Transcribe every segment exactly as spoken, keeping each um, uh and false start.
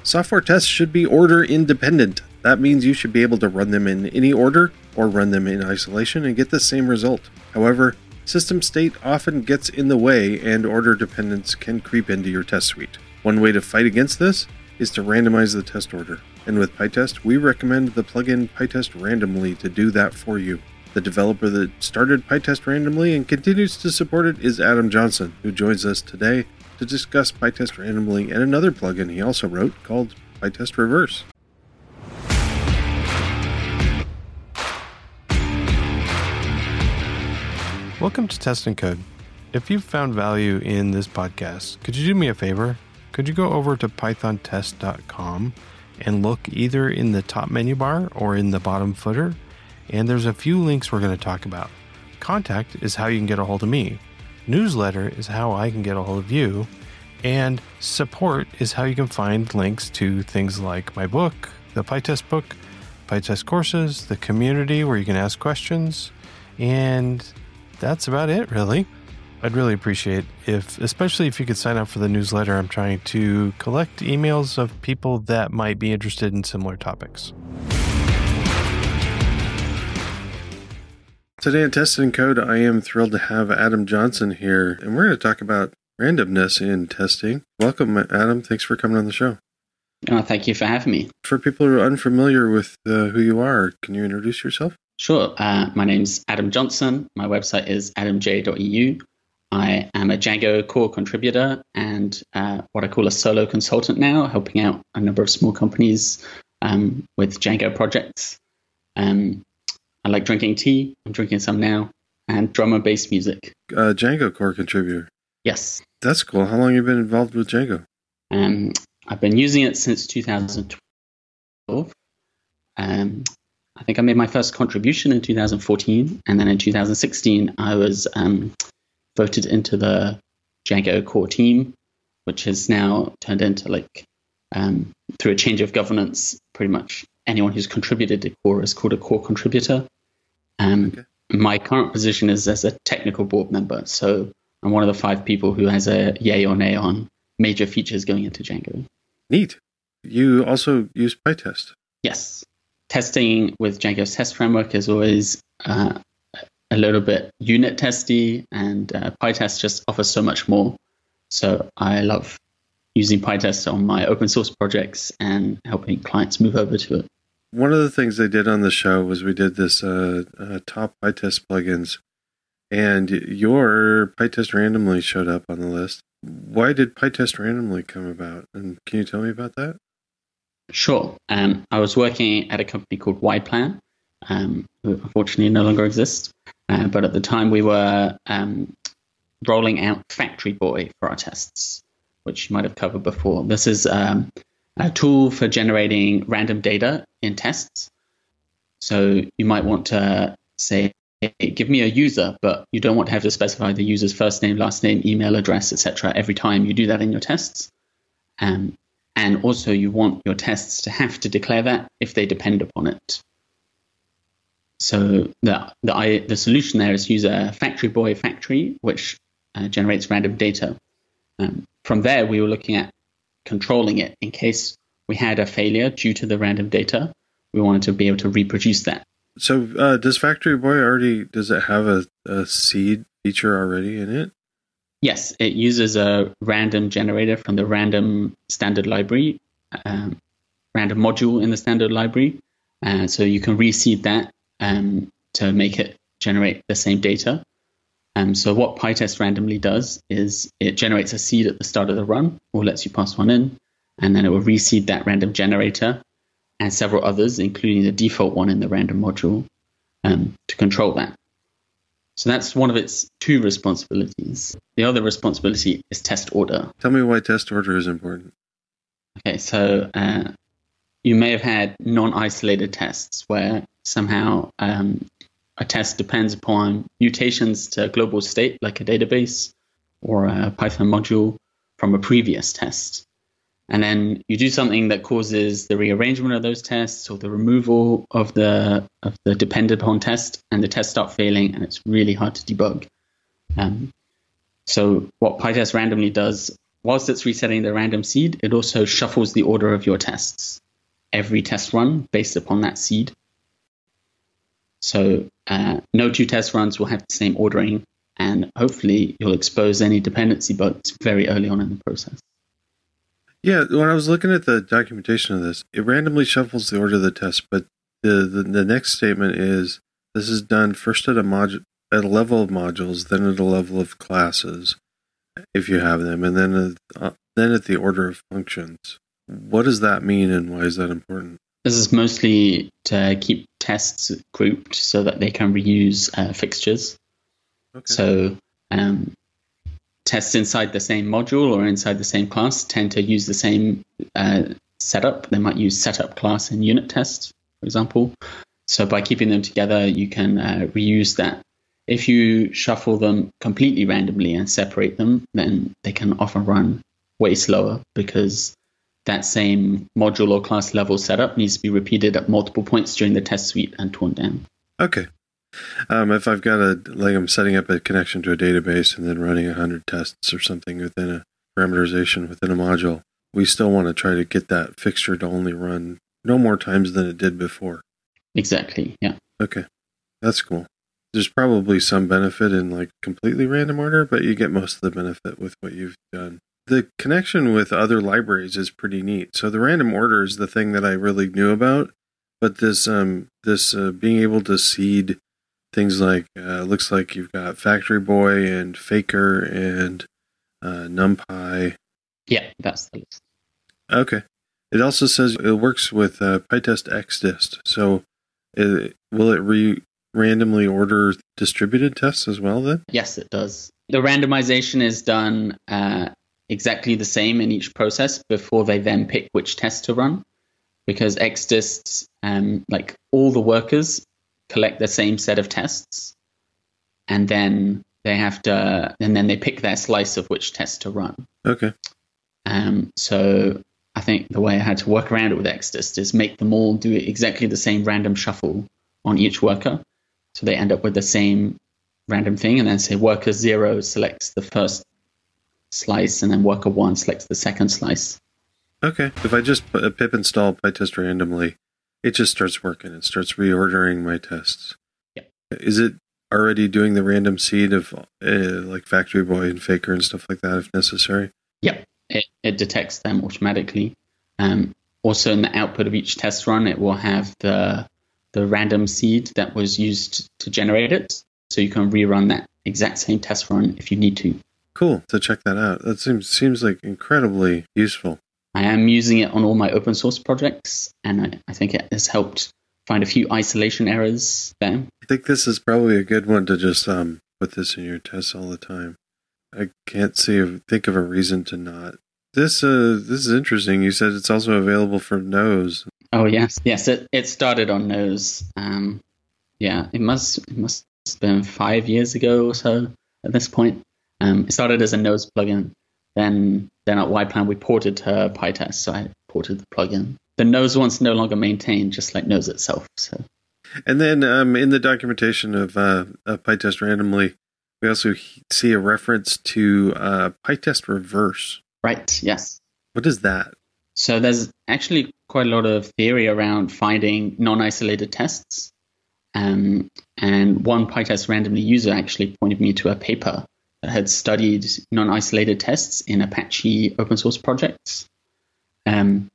Software tests should be order independent. That means you should be able to run them in any order or run them in isolation and get the same result. However, system state often gets in the way and order dependence can creep into your test suite. One way to fight against this is to randomize the test order. And with PyTest, we recommend the plugin PyTest Randomly to do that for you. The developer that started PyTest Randomly and continues to support it is Adam Johnson, who joins us today to discuss PyTest Randomly and another plugin he also wrote called PyTest Reverse. Welcome to Test and Code. If you've found value in this podcast, could you do me a favor? Could you go over to python test dot com and look either in the top menu bar or in the bottom footer? And there's a few links we're going to talk about. Contact is how you can get a hold of me. Newsletter is how I can get a hold of you. And support is how you can find links to things like my book, the PyTest book, PyTest courses, the community where you can ask questions. And that's about it, really. I'd really appreciate if, especially if you could sign up for the newsletter. I'm trying to collect emails of people that might be interested in similar topics. Today on Test and Code, I am thrilled to have Adam Johnson here, and we're going to talk about randomness in testing. Welcome, Adam. Thanks for coming on the show. Oh, thank you for having me. For people who are unfamiliar with uh, who you are, can you introduce yourself? Sure. Uh, my name's Adam Johnson. My website is adam j dot e u. I am a Django core contributor and uh, what I call a solo consultant now, helping out a number of small companies um, with Django projects. Um, I like drinking tea. I'm drinking some now. And drum and bass music. Uh, Django core contributor. Yes. That's cool. How long have you been involved with Django? Um, I've been using it since two thousand twelve. Um, I think I made my first contribution in two thousand fourteen. And then in two thousand sixteen, I was um, voted into the Django core team, which has now turned into, like, um, through a change of governance, pretty much anyone who's contributed to core is called a core contributor. Um, okay. My current position is as a technical board member. So I'm one of the five people who has a yay or nay on major features going into Django. Neat. You also use PyTest. Yes. Testing with Django's test framework is always uh, a little bit unit testy, and uh, PyTest just offers so much more. So I love using PyTest on my open source projects and helping clients move over to it. One of the things they did on the show was we did this uh, uh, top PyTest plugins, and your PyTest Randomly showed up on the list. Why did PyTest Randomly come about? And can you tell me about that? Sure. Um, I was working at a company called YPlan, um, who unfortunately no longer exists. Uh, but at the time, we were um, rolling out Factory Boy for our tests, which you might have covered before. This is um, a tool for generating random data in tests. So you might want to say, hey, give me a user, but you don't want to have to specify the user's first name, last name, email address, et cetera every time you do that in your tests. Um, and also you want your tests to have to declare that if they depend upon it. So the the, I, the solution there is use a Factory Boy factory, which uh, generates random data. Um, from there, we were looking at controlling it in case we had a failure due to the random data. We wanted to be able to reproduce that. So uh, does Factory Boy already, does it have a, a seed feature already in it? Yes, it uses a random generator from the random standard library, um, random module in the standard library. Uh, so you can reseed that um, to make it generate the same data. Um, so what PyTest Randomly does is it generates a seed at the start of the run, or lets you pass one in, and then it will reseed that random generator and several others, including the default one in the random module, um, to control that. So that's one of its two responsibilities. The other responsibility is test order. Tell me why test order is important. Okay, so uh, you may have had non-isolated tests where somehow um, a test depends upon mutations to a global state, like a database or a Python module from a previous test. And then you do something that causes the rearrangement of those tests or the removal of the of the dependent upon test, and the tests start failing, and it's really hard to debug. Um, so what PyTest Randomly does whilst it's resetting the random seed, it also shuffles the order of your tests. Every test run based upon that seed. So uh, no two test runs will have the same ordering, and hopefully you'll expose any dependency bugs very early on in the process. Yeah, when I was looking at the documentation of this, it randomly shuffles the order of the test, but the, the, the next statement is this is done first at a modu- at a level of modules, then at a level of classes, if you have them, and then uh, then at the order of functions. What does that mean, and why is that important? This is mostly to keep tests grouped so that they can reuse uh, fixtures. Okay. So um, tests inside the same module or inside the same class tend to use the same uh, setup. They might use setup class and unit tests, for example. So by keeping them together, you can uh, reuse that. If you shuffle them completely randomly and separate them, then they can often run way slower because that same module or class level setup needs to be repeated at multiple points during the test suite and torn down. Okay. Um, if I've got a, like I'm setting up a connection to a database and then running one hundred tests or something within a parameterization within a module, we still want to try to get that fixture to only run no more times than it did before. Exactly, yeah. Okay. That's cool. There's probably some benefit in like completely random order, but you get most of the benefit with what you've done. The connection with other libraries is pretty neat. So the random order is the thing that I really knew about, but this um this uh, being able to seed things like uh, looks like you've got Factory Boy and Faker and uh, NumPy. Yeah, that's the list. Okay. It also says it works with uh, PyTest Xdist. So it, will it re randomly order distributed tests as well then? Yes, it does. The randomization is done uh, exactly the same in each process before they then pick which test to run, because Xdist, um, like all the workers collect the same set of tests, and then they have to, and then they pick their slice of which test to run. Okay. Um, so I think the way I had to work around it with Xdist is make them all do exactly the same random shuffle on each worker, so they end up with the same random thing, and then say worker zero selects the first slice, and then worker one selects the second slice. Okay. If I just pip install PyTest randomly, it just starts working. It starts reordering my tests. Yeah. Is it already doing the random seed of uh, like Factory Boy and Faker and stuff like that if necessary? Yep. It, it detects them automatically. Um, also, in the output of each test run, it will have the the random seed that was used to generate it. So you can rerun that exact same test run if you need to. Cool. To check that out. That seems seems like incredibly useful. I am using it on all my open source projects, and I, I think it has helped find a few isolation errors there. I think this is probably a good one to just um, put this in your tests all the time. I can't see think of a reason to not. This uh, this is interesting. You said it's also available for Nose. Oh yes, yes. It it started on Nose. Um, yeah, it must it must have been five years ago or so at this point. Um, it started as a Nose plugin. Then then at YPlan we ported to PyTest, so I ported the plugin. The Nose one's no longer maintained, just like Nose itself. So. And then um, in the documentation of uh, uh, PyTest randomly, we also see a reference to uh, PyTest reverse. Right, yes. What is that? So there's actually quite a lot of theory around finding non-isolated tests. Um, and one PyTest randomly user actually pointed me to a paper that had studied non-isolated tests in Apache open source projects. Um,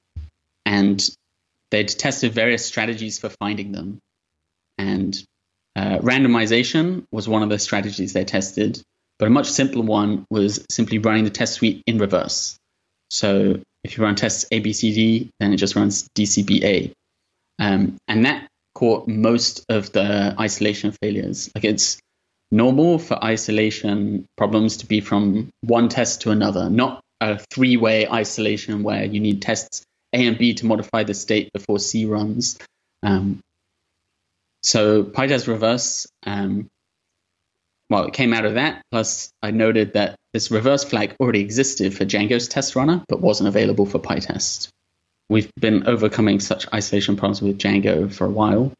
and they'd tested various strategies for finding them. And uh, randomization was one of the strategies they tested, but a much simpler one was simply running the test suite in reverse. So if you run tests A B C D, then it just runs D C B A. Um, and that caught most of the isolation failures. Like it's normal for isolation problems to be from one test to another, not a three-way isolation where you need tests A and B to modify the state before C runs. Um, so PyTest reverse, um, well, it came out of that. Plus, I noted that this reverse flag already existed for Django's test runner, but wasn't available for PyTest. We've been overcoming such isolation problems with Django for a while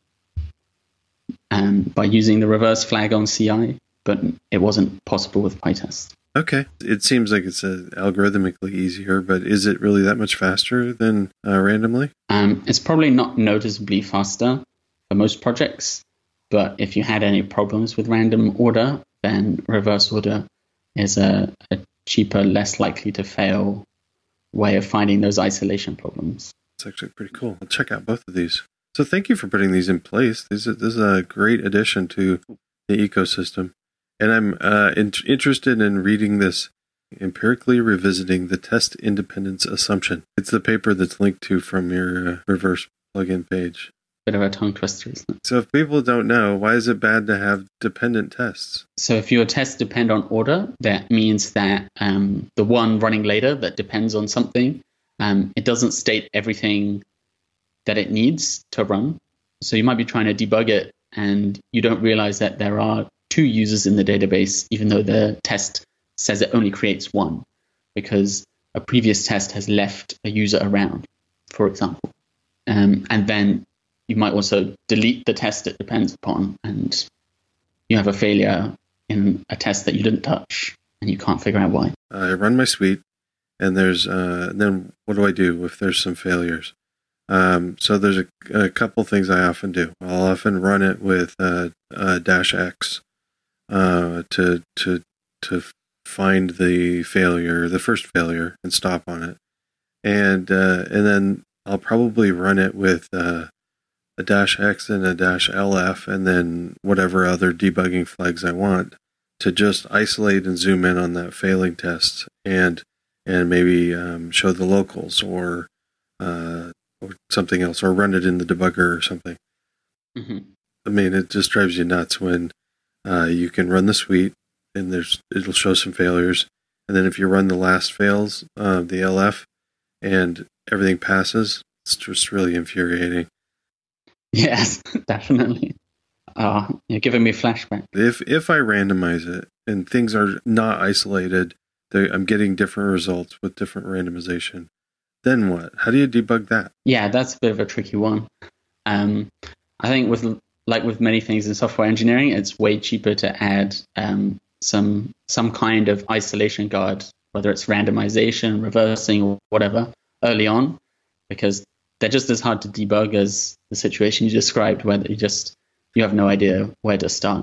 um, by using the reverse flag on C I, but it wasn't possible with PyTest. Okay. It seems like it's uh, algorithmically easier, but is it really that much faster than uh, randomly? Um, it's probably not noticeably faster for most projects, but if you had any problems with random order, then reverse order is a, a cheaper, less likely to fail way of finding those isolation problems. It's actually pretty cool. I'll check out both of these. So thank you for putting these in place. This is, this is a great addition to the ecosystem. And I'm uh, in- interested in reading this, Empirically Revisiting the Test Independence Assumption. It's the paper that's linked to from your uh, reverse plugin page. Bit of a tongue twister, isn't it? So if people don't know, why is it bad to have dependent tests? So if your tests depend on order, that means that um, the one running later that depends on something, um, it doesn't state everything that it needs to run. So you might be trying to debug it and you don't realize that there are two users in the database, even though the test says it only creates one, because a previous test has left a user around, for example. Um, and then you might also delete the test it depends upon, and you have a failure in a test that you didn't touch, and you can't figure out why. I run my suite, and there's uh, then what do I do if there's some failures? Um, so there's a, a couple things I often do. I'll often run it with uh, uh, dash X uh, to to to find the failure, the first failure, and stop on it, and uh, and then I'll probably run it with uh, a dash X and a dash L F, and then whatever other debugging flags I want to just isolate and zoom in on that failing test, and and maybe um, show the locals or uh, or something else, or run it in the debugger or something. Mm-hmm. I mean, it just drives you nuts when uh, you can run the suite and there's it'll show some failures, and then if you run the last fails, uh, the L F, and everything passes, it's just really infuriating. Yes, definitely. Uh, you're giving me flashback. If if I randomize it and things are not isolated, they, I'm getting different results with different randomization. Then what? How do you debug that? Yeah, that's a bit of a tricky one. Um, I think with like with many things in software engineering, it's way cheaper to add um, some some kind of isolation guard, whether it's randomization, reversing, or whatever, early on, because they're just as hard to debug as the situation you described, where you just you have no idea where to start.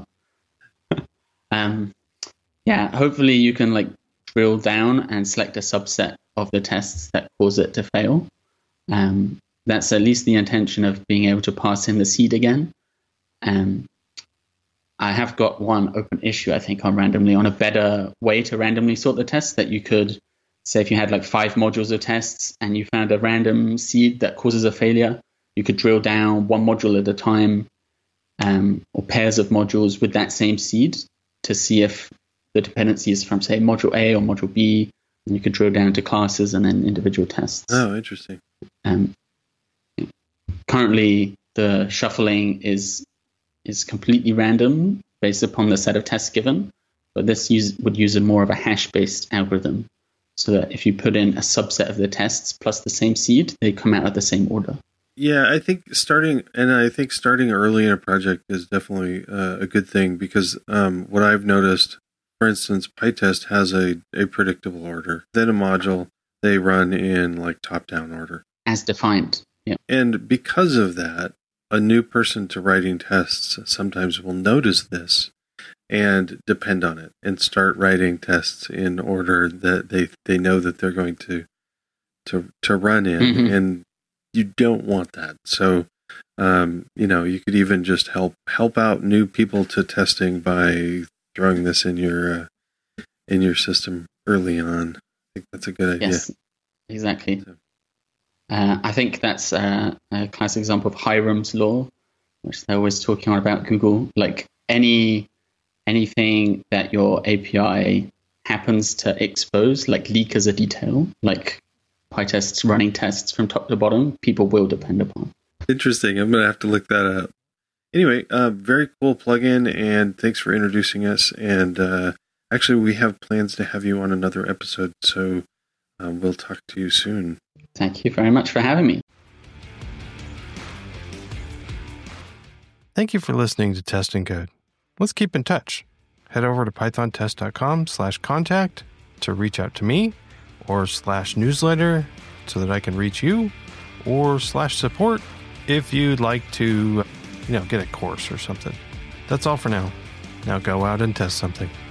um, yeah, hopefully you can like drill down and select a subset of the tests that cause it to fail. Um, that's at least the intention of being able to pass in the seed again. Um, I have got one open issue, I think, on randomly, on a better way to randomly sort the tests, that you could say if you had like five modules of tests and you found a random seed that causes a failure, you could drill down one module at a time, um, or pairs of modules with that same seed to see if the dependency is from, say, module A or module B. And you could drill down to classes and then individual tests. Oh, interesting. Um, currently, the shuffling is is completely random based upon the set of tests given, but this use, would use a more of a hash-based algorithm, so that if you put in a subset of the tests plus the same seed, they come out at the same order. Yeah, I think starting, and I think starting early in a project is definitely uh, a good thing, because um, what I've noticed, for instance, PyTest has a, a predictable order. Then a module, they run in like top-down order. As defined, yeah. And because of that, a new person to writing tests sometimes will notice this and depend on it and start writing tests in order that they, they know that they're going to to to run in. Mm-hmm. And you don't want that. So, um, you know, you could even just help help out new people to testing by throwing this in your uh, in your system early on. I think that's a good idea. Yes, exactly. So. Uh, I think that's uh, a classic example of Hiram's law, which they're always talking on about Google. Like any anything that your A P I happens to expose, like leak as a detail, like PyTest's running tests from top to bottom, people will depend upon. Interesting. I'm going to have to look that up. Anyway, uh, very cool plugin, and thanks for introducing us. And uh, actually, we have plans to have you on another episode, so um, we'll talk to you soon. Thank you very much for having me. Thank you for listening to Test and Code. Let's keep in touch. head over to pythontest.com slash contact to reach out to me, or slash newsletter so that I can reach you, or slash support if you'd like to, you know, get a course or something. That's all for now. Now go out and test something.